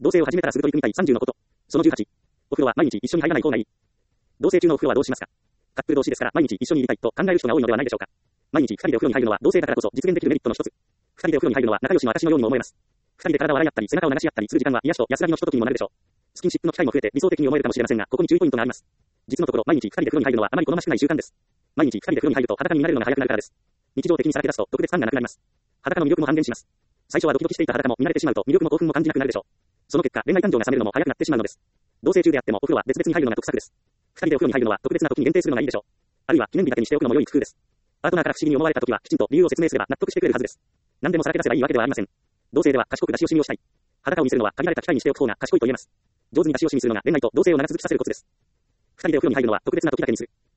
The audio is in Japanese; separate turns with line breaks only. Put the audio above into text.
同棲を始めたらすぐ取り組みたい30のこと。その18。お風呂は毎日一緒に入らない方がいい。同棲中のお風呂はどうしますか？カップル同士ですから毎日一緒にいりたいと考える人が多いのではないでしょうか。毎日二人でお風呂に入るのは同棲だからこそ実現できるメリットの一つ。二人でお風呂に入るのは仲良しの証のようにも思えます。二人で体を洗い合ったり背中を流し合ったりする時間は癒しと安らぎのひとときにもなるでしょう。スキンシップの機会も増えて理想的に思えるかもしれませんが、ここに注意ポイントがあります。実のところ毎日二人で風呂に入るのはあまり好ましくない習慣です。毎日二人で風呂に入ると裸になれるのが早くなるからです。日常的にさらけ出すと特別感がなくなります。裸の魅力も半減します。最初はドキドキしていた裸も見慣れてしまうと魅力も興奮も感じなくなるでしょう。その結果恋愛感情が冷めるのも早くなってしまうのです。同棲中であってもお風呂は別々に入るのが得策です。二人でお風呂に入るのは特別な時に限定するのがいいでしょう。あるいは記念日だけにしておくのも良い工夫です。パートナーから不思議に思われた時はきちんと理由を説明すれば納得してくれるはずです。何でもさらけ出せばいいわけではありません。同棲では賢く出し惜しみをしたい。裸を見せるのは限られた機会にしておく方が賢いと言えます。上手に出し惜しみするのが恋愛と同棲を長続きさせるコツです。二人でお風呂に入るのは特別な時だけにする。